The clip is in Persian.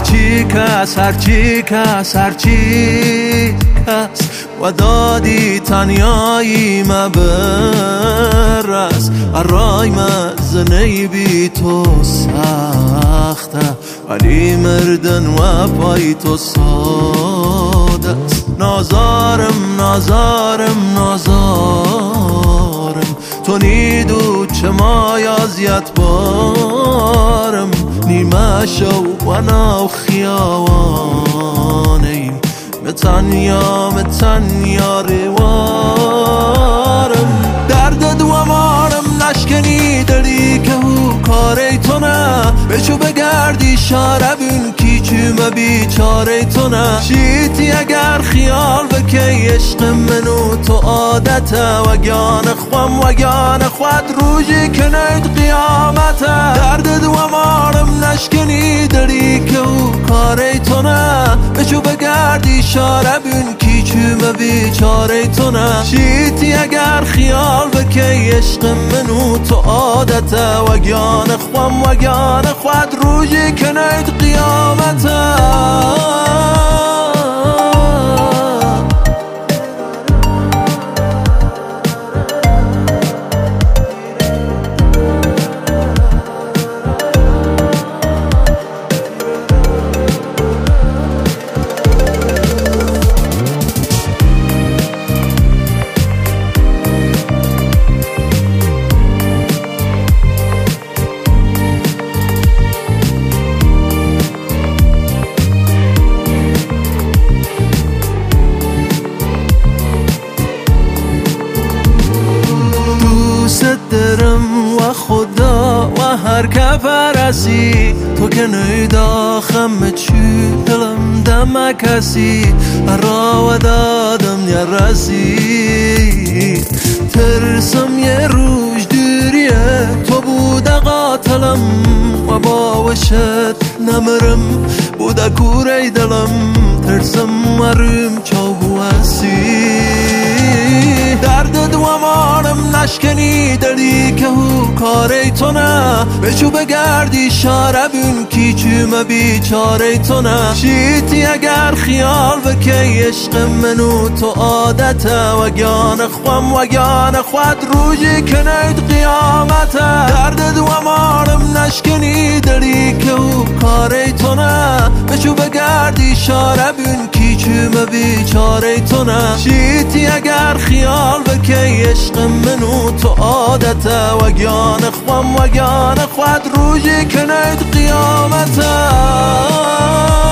هرچی کس و دادی تنیایی مبرس رای مزنی بی تو سخته ولی مردن و پای تو ساده است نازارم تو نیدو چه مای اذیت بارم نیمه شو و نو خیاوانیم متنیا روارم درد دوامارم نشکنی دلی که او کاری تو نه بچو بگردی شاربون کی چوم بیچاره تو نه شیتی اگر خیال بکی عشق منو تو عادته وگان خود روزی که نید قیامته درد دوامارم نشکنی دلی که او کاری تو نه بچو بگردی شاربون کی چوم بیچاره تو نه شیتی اگر خیال بکی عشق منو تو عادته وگان خود روزی که نید قیامته درم و خدا و هر که پرسی تو که نیداخم چی دلم دم کسی را و دادم یا رسی ترسم یه روش دوریه تو بود قاتلم و باوشت نمرم بود کوره دلم ترسم مرم چاو هستی درد دوامارم نشکنی دلی که او کاری تو نه بچو بگردی شاربون کی چوم بیچاره تو نه شیتی اگر خیال بکی عشق منو تو عادته وگان خود روزی که نید قیامته درد دوامارم نشکنی دلی که او کاری تو نه بچو بگردی شاربون کی چوم بیچاره تو نه شیتی اگر خیال بکی عشق منو تو عادته وگان خود روزی که نید قیامته